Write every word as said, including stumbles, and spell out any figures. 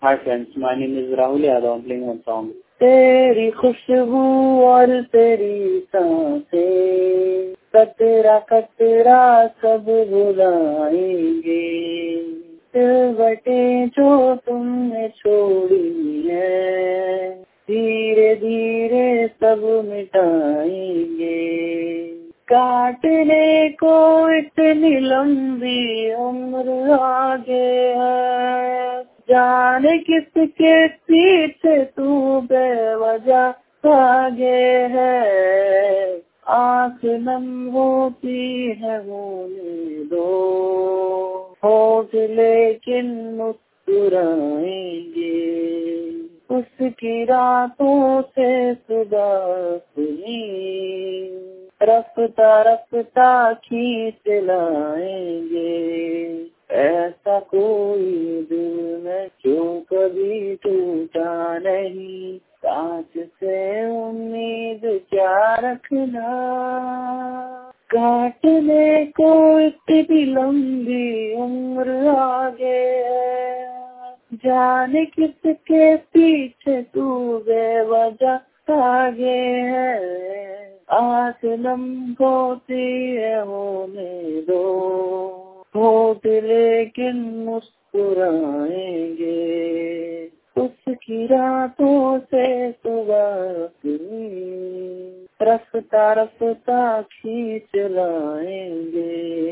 Hi friends, my name is Rahul Yadav. I'm playing one song. तेरी खुशबू और तेरी सांसें कतरा कतरा सब भुलाएंगे, सिलवटें जो तुमने छोड़ी है धीरे धीरे सब मिटाएंगे। काटने को इतनी लंबी उम्र आगे है, जाने किसके पीछे तू बेवजह भागे है। आँख नम होती है होने दो, होठ लेकिन मुस्कुराएंगे। उसकी रातों से सुबह सुनी, रफ्ता रफ्ता खींच लाएंगे। ऐसा कोई दिल में क्यों कभी टूटा नहीं, कांच से उम्मीद क्या रखना। काटने को इतनी लंबी उम्र आगे है, जाने किसके पीछे तू बेवजह आगे है। आँख नम होती है होने दो, होठ लेकिन मुस्कुराएंगे। उसकी रातों से सुबह सुनी, रफ्ता रफ्ता खींच लाएंगे।